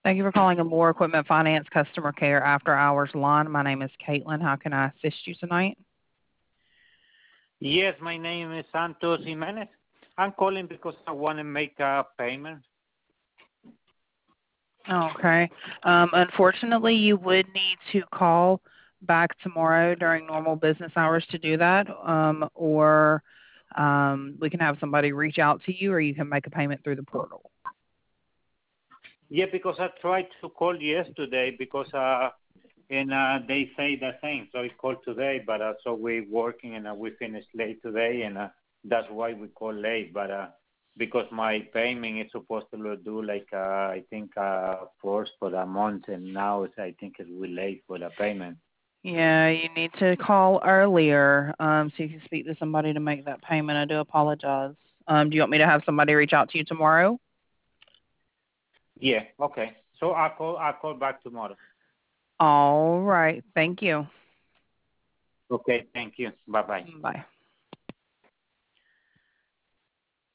Thank you for calling Amore Equipment Finance Customer Care After Hours line. My name is Caitlin. How can I assist you tonight? Yes, my name is Santos Jimenez. I'm calling because I want to make a payment. Okay. Unfortunately, you would need to call back tomorrow during normal business hours to do that, or we can have somebody reach out to you, or you can make a payment through the portal. Yeah, because I tried to call yesterday because they say the same. So I called today, but so we're working and we finished late today, and that's why we call late. But because my payment is supposed to do like I think first for the month, and now I think it's way late for the payment. Yeah, you need to call earlier so you can speak to somebody to make that payment. I do apologize. Do you want me to have somebody reach out to you tomorrow? Yeah. Okay. So I'll call back tomorrow. All right. Thank you. Okay. Thank you. Bye bye. Bye.